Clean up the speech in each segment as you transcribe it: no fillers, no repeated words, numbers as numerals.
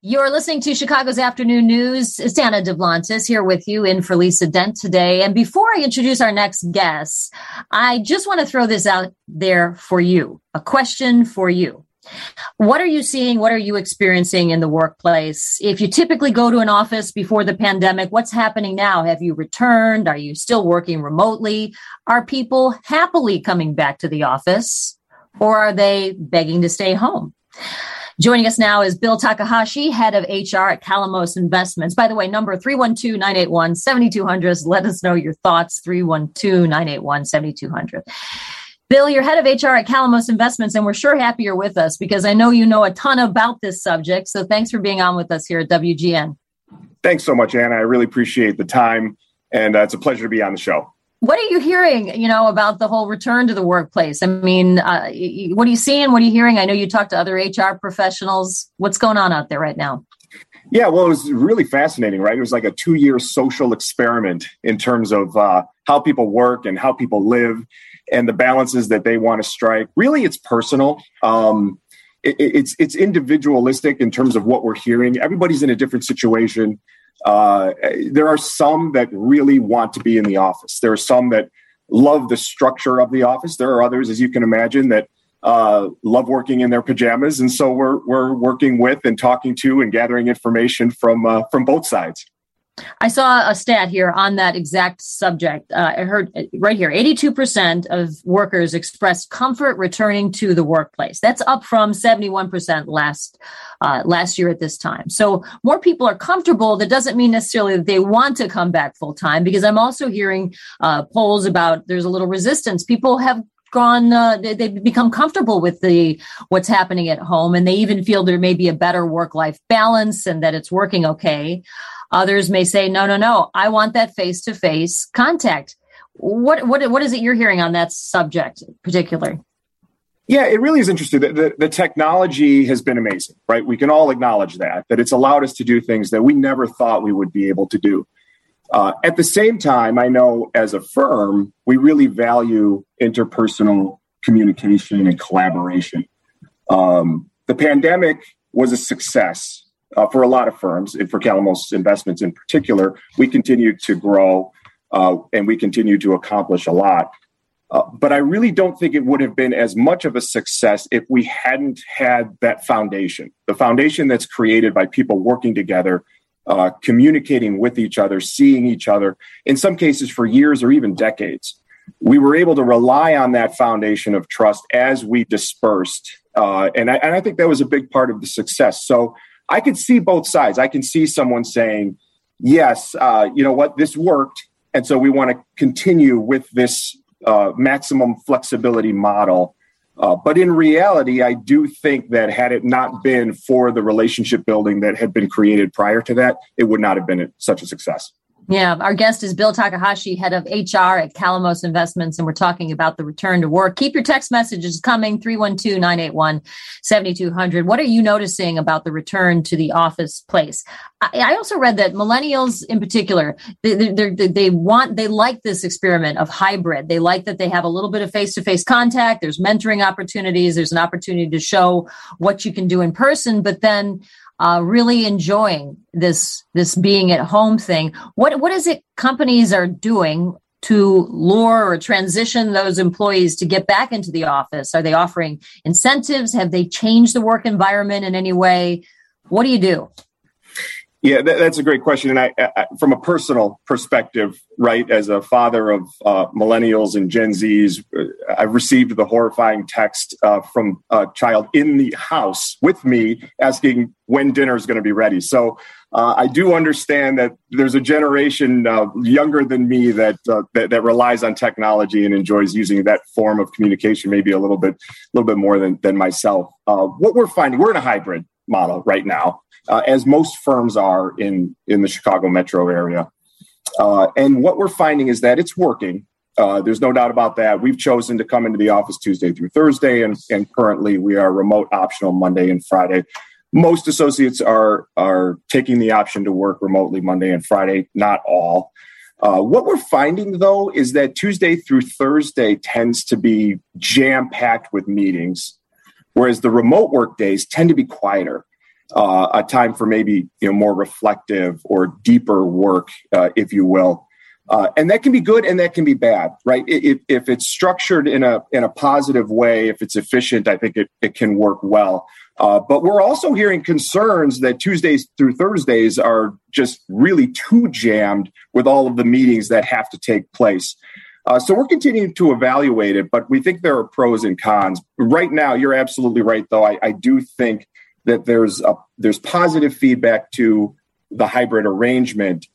You're listening to Chicago's Afternoon News. It's Anna Duplantis here with you in for Lisa Dent today. And before I introduce our next guest, I just want to throw this out there for you, a question for you. What are you seeing? What are you experiencing in the workplace? If you typically go to an office before the pandemic, what's happening now? Have you returned? Are you still working remotely? Are people happily coming back to the office, or are they begging to stay home? Joining us now is Bill Takahashi, head of HR at Calamos Investments. By the way, number 312-981-7200. Let us know your thoughts, 312-981-7200. Bill, you're head of HR at Calamos Investments, and we're sure happy you're with us because I know you know a ton about this subject. So thanks for being on with us here at WGN. Thanks so much, Anna. I really appreciate the time, and it's a pleasure to be on the show. What are you hearing, about the whole return to the workplace? I mean, what are you seeing? What are you hearing? I know you talk to other HR professionals. What's going on out there right now? Yeah, well, it was really fascinating, right? It was like a 2-year social experiment in terms of how people work and how people live and the balances that they want to strike. Really, it's personal. It's individualistic in terms of what we're hearing. Everybody's in a different situation. There are some that really want to be in the office. There are some that love the structure of the office. There are others, as you can imagine, that love working in their pajamas. And so we're working with and talking to and gathering information from both sides. I saw a stat here on that exact subject. I heard right here, 82% of workers expressed comfort returning to the workplace. That's up from 71% last year at this time. So more people are comfortable. That doesn't mean necessarily that they want to come back full time, because I'm also hearing polls about there's a little resistance. People have they've become comfortable with what's happening at home, and they even feel there may be a better work-life balance and that it's working okay. Others may say, no, I want that face-to-face contact. What is it you're hearing on that subject particularly? Yeah, it really is interesting. The technology has been amazing, right? We can all acknowledge that it's allowed us to do things that we never thought we would be able to do. At the same time, I know as a firm, we really value interpersonal communication and collaboration. The pandemic was a success for a lot of firms, and for Calamos Investments in particular. We continued to grow and we continue to accomplish a lot. But I really don't think it would have been as much of a success if we hadn't had that foundation, the foundation that's created by people working together, communicating with each other, seeing each other, in some cases for years or even decades. We were able to rely on that foundation of trust as we dispersed. And I think that was a big part of the success. So I could see both sides. I can see someone saying, yes, you know what, this worked. And so we want to continue with this maximum flexibility model. But in reality, I do think that had it not been for the relationship building that had been created prior to that, it would not have been such a success. Yeah, our guest is Bill Takahashi, head of HR at Calamos Investments, and we're talking about the return to work. Keep your text messages coming, 312-981-7200. What are you noticing about the return to the office place? I also read that millennials in particular, they like this experiment of hybrid. They like that they have a little bit of face-to-face contact. There's mentoring opportunities. There's an opportunity to show what you can do in person, but then really enjoying this being at home thing. What is it companies are doing to lure or transition those employees to get back into the office? Are they offering incentives? Have they changed the work environment in any way? What do you do? Yeah, that's a great question. And I, from a personal perspective, right, as a father of millennials and Gen Zs, I've received the horrifying text from a child in the house with me asking when dinner is going to be ready. So I do understand that there's a generation younger than me that relies on technology and enjoys using that form of communication, maybe a little bit more than myself. What we're finding, we're in a hybrid model right now. As most firms are in the Chicago metro area. And what we're finding is that it's working. There's no doubt about that. We've chosen to come into the office Tuesday through Thursday, and currently we are remote optional Monday and Friday. Most associates are taking the option to work remotely Monday and Friday, not all. What we're finding, though, is that Tuesday through Thursday tends to be jam-packed with meetings, whereas the remote work days tend to be quieter. a time for maybe more reflective or deeper work, if you will. And that can be good and that can be bad, right? If it's structured in a positive way, if it's efficient, I think it can work well. But we're also hearing concerns that Tuesdays through Thursdays are just really too jammed with all of the meetings that have to take place. So we're continuing to evaluate it, but we think there are pros and cons. Right now, you're absolutely right, though. I do think that there's positive feedback to the hybrid arrangement.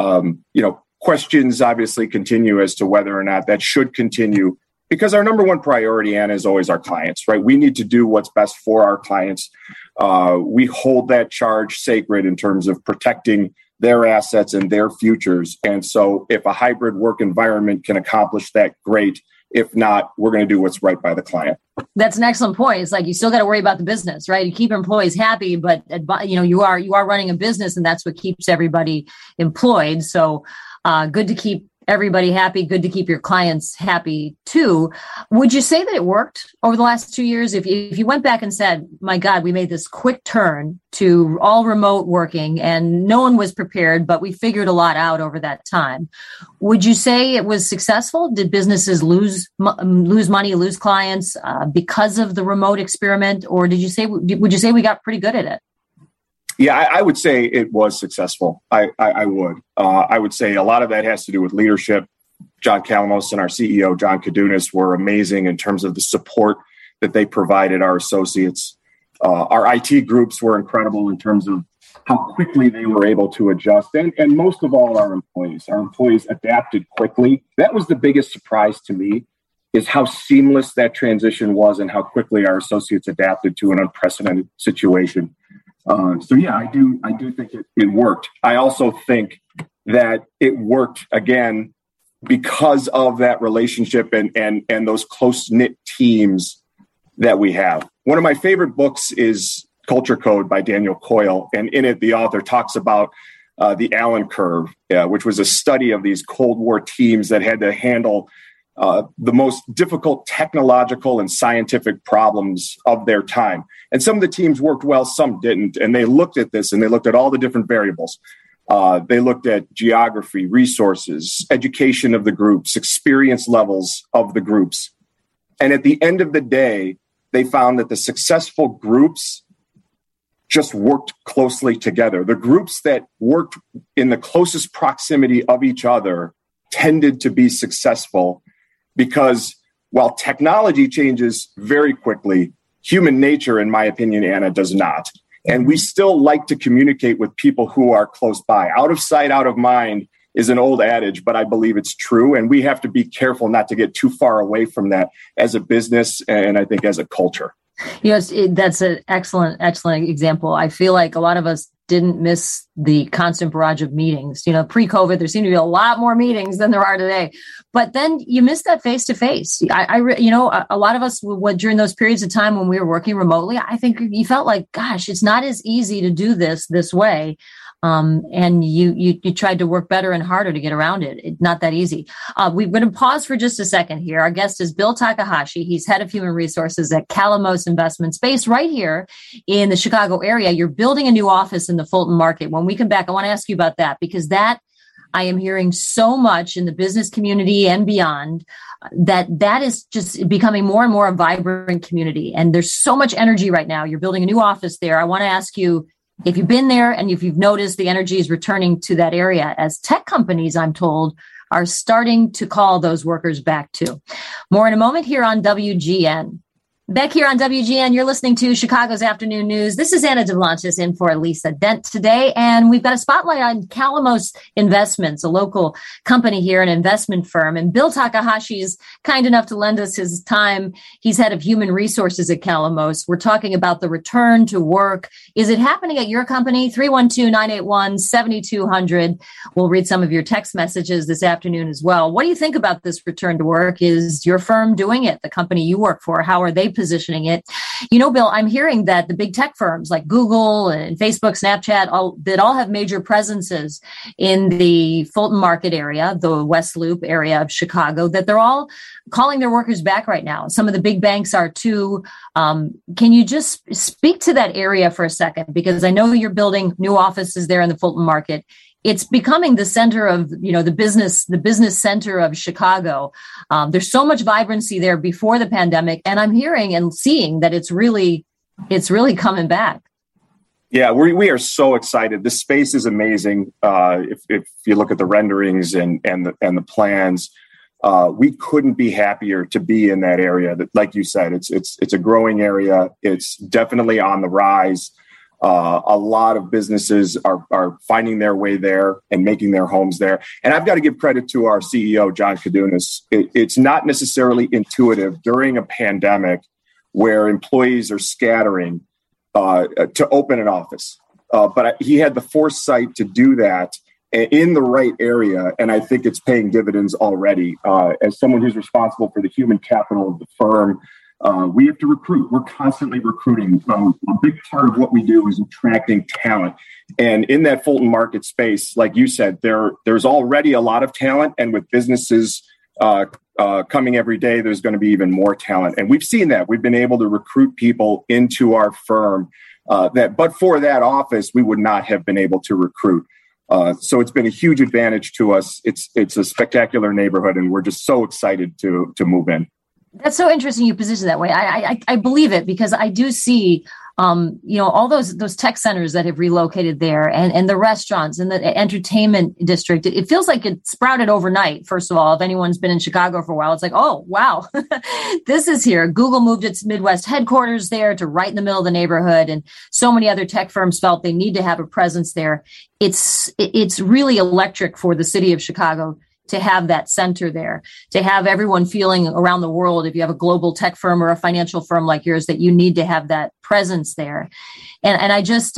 Questions obviously continue as to whether or not that should continue, because our number one priority, Anna, is always our clients, right? We need to do what's best for our clients. We hold that charge sacred in terms of protecting their assets and their futures. And so if a hybrid work environment can accomplish that, great. If not, we're going to do what's right by the client. That's an excellent point. It's like you still got to worry about the business, right? You keep employees happy, but you are running a business, and that's what keeps everybody employed. So good to keep everybody happy, good to keep your clients happy too. Would you say that it worked over the last 2 years? If you went back and said, my God, we made this quick turn to all remote working and no one was prepared, but we figured a lot out over that time. Would you say it was successful? Did businesses lose money, lose clients because of the remote experiment? Or would you say we got pretty good at it? Yeah, I would say it was successful. I would. I would say a lot of that has to do with leadership. John Calamos and our CEO, John Kadunas, were amazing in terms of the support that they provided our associates. Our IT groups were incredible in terms of how quickly they were able to adjust. And most of all, our employees. Our employees adapted quickly. That was the biggest surprise to me, is how seamless that transition was and how quickly our associates adapted to an unprecedented situation. I do think it worked. I also think that it worked, again, because of that relationship and those close-knit teams that we have. One of my favorite books is Culture Code by Daniel Coyle. And in it, the author talks about the Allen Curve, which was a study of these Cold War teams that had to handle the most difficult technological and scientific problems of their time. And some of the teams worked well, some didn't. And they looked at this and they looked at all the different variables. They looked at geography, resources, education of the groups, experience levels of the groups. And at the end of the day, they found that the successful groups just worked closely together. The groups that worked in the closest proximity of each other tended to be successful, because while technology changes very quickly, human nature, in my opinion, Anna, does not. And we still like to communicate with people who are close by. Out of sight, out of mind is an old adage, but I believe it's true. And we have to be careful not to get too far away from that as a business and I think as a culture. That's an excellent example. I feel like a lot of us didn't miss the constant barrage of meetings. Pre-COVID, there seemed to be a lot more meetings than there are today. But then you missed that face-to-face. A lot of us during those periods of time when we were working remotely, I think you felt like, gosh, it's not as easy to do this way. And you tried to work better and harder to get around it. It's not that easy. We're going to pause for just a second here. Our guest is Bill Takahashi. He's head of human resources at Calamos Investments, based right here in the Chicago area. You're building a new office in the Fulton Market. When we come back, I want to ask you about that, because that I am hearing so much in the business community and beyond that is just becoming more and more a vibrant community. And there's so much energy right now. You're building a new office there. I want to ask you, if you've been there and if you've noticed the energy is returning to that area, as tech companies, I'm told, are starting to call those workers back too. More in a moment here on WGN. Back here on WGN, you're listening to Chicago's Afternoon News. This is Anna Dublantis in for Lisa Dent today, and we've got a spotlight on Calamos Investments, a local company here, an investment firm. And Bill Takahashi is kind enough to lend us his time. He's head of human resources at Calamos. We're talking about the return to work. Is it happening at your company? 312-981-7200. We'll read some of your text messages this afternoon as well. What do you think about this return to work? Is your firm doing it? The company you work for, how are they positioning it? Bill, I'm hearing that the big tech firms like Google and Facebook, Snapchat, all have major presences in the Fulton Market area, the West Loop area of Chicago, that they're all calling their workers back right now. Some of the big banks are too. Can you just speak to that area for a second? Because I know you're building new offices there in the Fulton Market. It's becoming the center of, the business center of Chicago. There's so much vibrancy there before the pandemic, and I'm hearing and seeing that it's really coming back. Yeah, we are so excited. The space is amazing. If you look at the renderings and the plans, we couldn't be happier to be in that area. That, like you said, it's a growing area. It's definitely on the rise. A lot of businesses are finding their way there and making their homes there. And I've got to give credit to our CEO, John Kadunas. It's not necessarily intuitive during a pandemic where employees are scattering to open an office. But he had the foresight to do that in the right area. And I think it's paying dividends already. As someone who's responsible for the human capital of the firm, we have to recruit. We're constantly recruiting. A big part of what we do is attracting talent. And in that Fulton Market space, like you said, there's already a lot of talent. And with businesses coming every day, there's going to be even more talent. And we've seen that. We've been able to recruit people into our firm but for that office, we would not have been able to recruit. So it's been a huge advantage to us. It's a spectacular neighborhood, and we're just so excited to move in. That's so interesting you position that way. I believe it because I do see, all those tech centers that have relocated there and the restaurants and the entertainment district. It feels like it sprouted overnight. First of all, if anyone's been in Chicago for a while, it's like, oh, wow, this is here. Google moved its Midwest headquarters there to right in the middle of the neighborhood. And so many other tech firms felt they need to have a presence there. It's really electric for the city of Chicago to have that center there, to have everyone feeling around the world, if you have a global tech firm or a financial firm like yours, that you need to have that presence there. And I just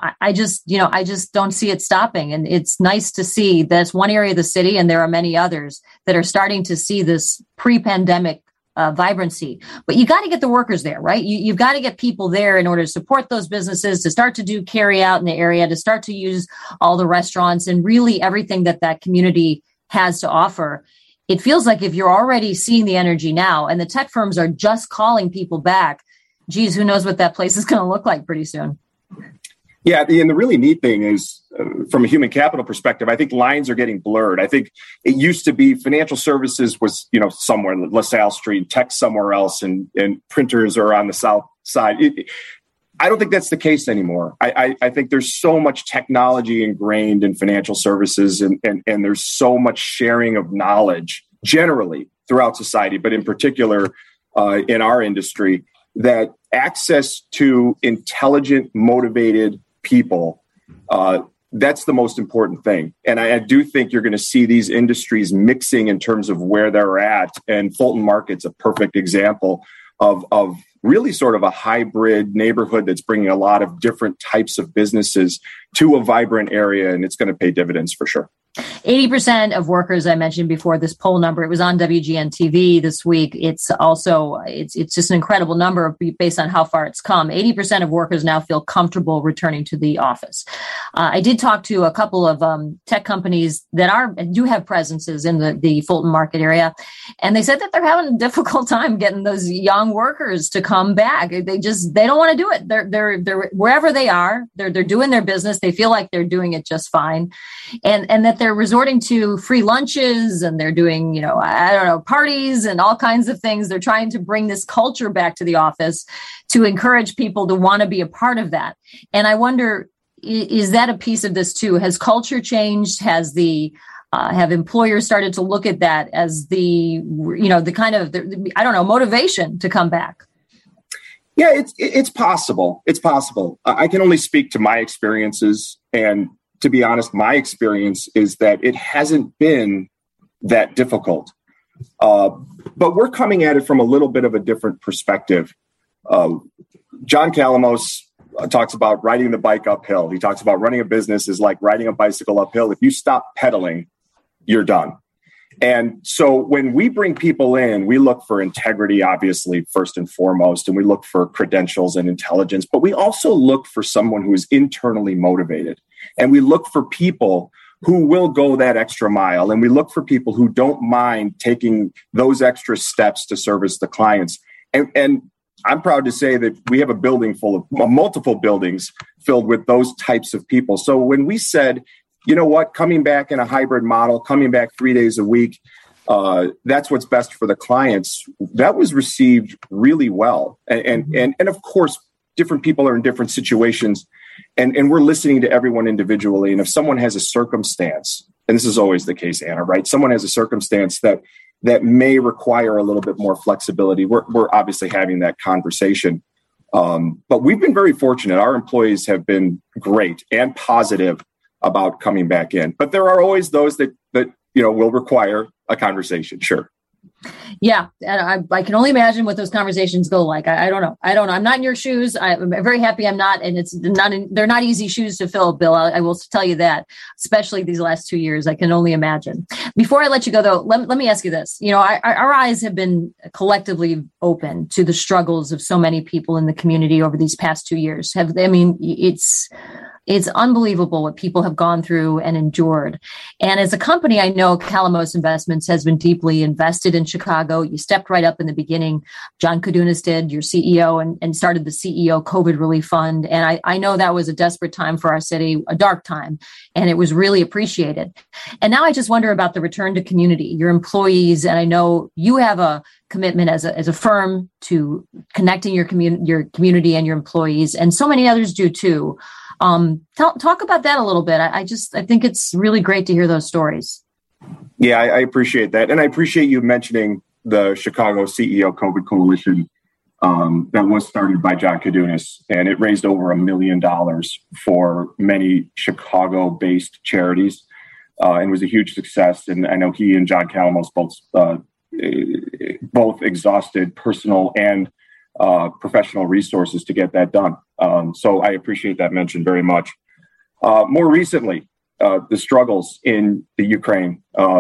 don't see it stopping. And it's nice to see that's one area of the city, and there are many others that are starting to see this pre-pandemic vibrancy. But you got to get the workers there, right? You've got to get people there in order to support those businesses, to start to do carry out in the area, to start to use all the restaurants and really everything that community has to offer. It feels like if you're already seeing the energy now and the tech firms are just calling people back, geez, who knows what that place is going to look like pretty soon. Yeah. And the really neat thing is from a human capital perspective, I think lines are getting blurred. I think it used to be financial services was, somewhere LaSalle Street, tech somewhere else, and printers are on the south side. I don't think that's the case anymore. I think there's so much technology ingrained in financial services and there's so much sharing of knowledge generally throughout society, but in particular in our industry, that access to intelligent, motivated people, that's the most important thing. And I do think you're going to see these industries mixing in terms of where they're at. And Fulton Market's a perfect example of really sort of a hybrid neighborhood that's bringing a lot of different types of businesses to a vibrant area, and it's going to pay dividends for sure. 80% of workers, I mentioned before, this poll number, it was on WGN TV this week. It's also, it's just an incredible number based on how far it's come. 80% of workers now feel comfortable returning to the office. I did talk to a couple of tech companies that do have presences in the Fulton Market area. And they said that they're having a difficult time getting those young workers to come back. They don't want to do it. They're wherever they are, they're doing their business. They feel like they're doing it just fine. And that they're resorting to free lunches and they're doing, parties and all kinds of things. They're trying to bring this culture back to the office to encourage people to want to be a part of that. And I wonder, is that a piece of this too? Has culture changed? Has have employers started to look at that as the kind of, motivation to come back? Yeah, it's possible. It's possible. I can only speak to my experiences, and to be honest, my experience is that it hasn't been that difficult. But we're coming at it from a little bit of a different perspective. John Calamos talks about riding the bike uphill. He talks about running a business is like riding a bicycle uphill. If you stop pedaling, you're done. And so when we bring people in, we look for integrity, obviously, first and foremost, and we look for credentials and intelligence, but we also look for someone who is internally motivated. And we look for people who will go that extra mile. And we look for people who don't mind taking those extra steps to service the clients. And I'm proud to say that we have a building full of multiple buildings filled with those types of people. So when we said, you know what, coming back in a hybrid model, coming back 3 days a week, that's what's best for the clients, that was received really well. And of course, different people are in different situations, and we're listening to everyone individually. And if someone has a circumstance, and this is always the case, Anna, right? Someone has a circumstance that may require a little bit more flexibility. We're obviously having that conversation. But we've been very fortunate. Our employees have been great and positive about coming back in. But there are always those that will require a conversation. Sure. Yeah. And I can only imagine what those conversations go like. I don't know. I'm not in your shoes. I'm very happy I'm not. And they're not easy shoes to fill, Bill. I will tell you that, especially these last 2 years. I can only imagine. Before I let you go, though, let me ask you this. Our eyes have been collectively open to the struggles of so many people in the community over these past 2 years. It's unbelievable what people have gone through and endured. And as a company, I know Calamos Investments has been deeply invested in Chicago. You stepped right up in the beginning. John Kadunas did, your CEO, and started the CEO COVID Relief Fund. And I know that was a desperate time for our city, a dark time, and it was really appreciated. And now I just wonder about the return to community, your employees. And I know you have a commitment as a firm to connecting your community and your employees, and so many others do too. Talk about that a little bit. I think it's really great to hear those stories. Yeah, I appreciate that. And I appreciate you mentioning the Chicago CEO COVID Coalition that was started by John Kadunas, and it raised over $1 million for many Chicago-based charities and was a huge success. And I know he and John Calamos both exhausted personal and professional resources to get that done. So I appreciate that mention very much. More recently, the struggles in the Ukraine.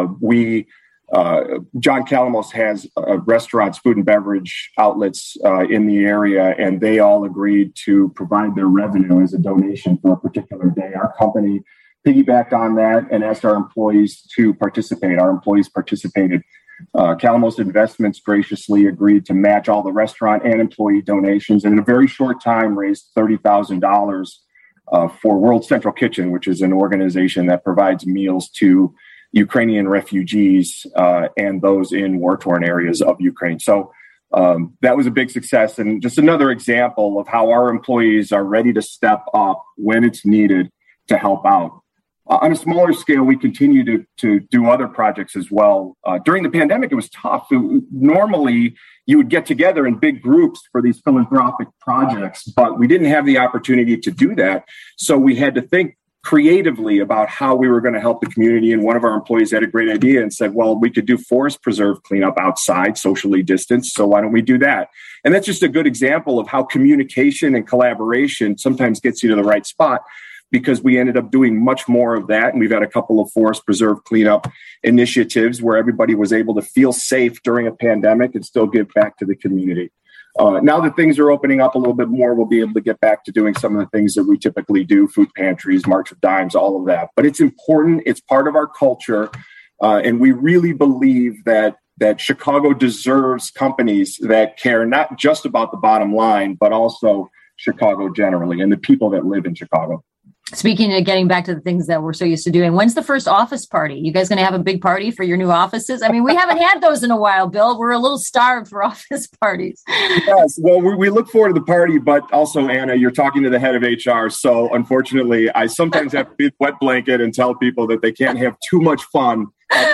John Calamos has restaurants, food and beverage outlets in the area, and they all agreed to provide their revenue as a donation for a particular day. Our company piggybacked on that and asked our employees to participate. Our employees participated. Calamos Investments graciously agreed to match all the restaurant and employee donations, and in a very short time raised $30,000 for World Central Kitchen, which is an organization that provides meals to Ukrainian refugees and those in war-torn areas of Ukraine. So that was a big success, and just another example of how our employees are ready to step up when it's needed to help out. On a smaller scale, we continue to do other projects as well. During the pandemic, it was tough. Normally, you would get together in big groups for these philanthropic projects, but we didn't have the opportunity to do that. So we had to think creatively about how we were going to help the community. And one of our employees had a great idea and said, well, we could do forest preserve cleanup outside, socially distanced. So why don't we do that? And that's just a good example of how communication and collaboration sometimes gets you to the right spot, because we ended up doing much more of that. And we've had a couple of forest preserve cleanup initiatives where everybody was able to feel safe during a pandemic and still give back to the community. Now that things are opening up a little bit more, we'll be able to get back to doing some of the things that we typically do, food pantries, March of Dimes, all of that. But it's important. It's part of our culture. And we really believe that Chicago deserves companies that care not just about the bottom line, but also Chicago generally and the people that live in Chicago. Speaking of getting back to the things that we're so used to doing, when's the first office party? You guys going to have a big party for your new offices? I mean, we haven't had those in a while, Bill. We're a little starved for office parties. Yes, well, we look forward to the party, but also, Anna, you're talking to the head of HR. So unfortunately, I sometimes have to be a wet blanket and tell people that they can't have too much fun.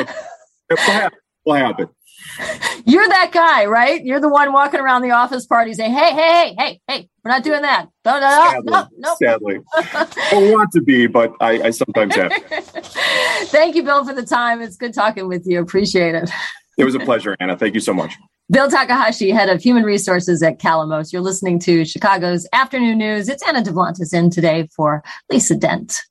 Will happen. You're that guy, right? You're the one walking around the office party saying, hey, we're not doing that. No. Sadly. I want to be, but I sometimes have to. Thank you, Bill, for the time. It's good talking with you. Appreciate it. It was a pleasure, Anna. Thank you so much. Bill Takahashi, head of human resources at Calamos. You're listening to Chicago's Afternoon News. It's Anna Devlantis in today for Lisa Dent.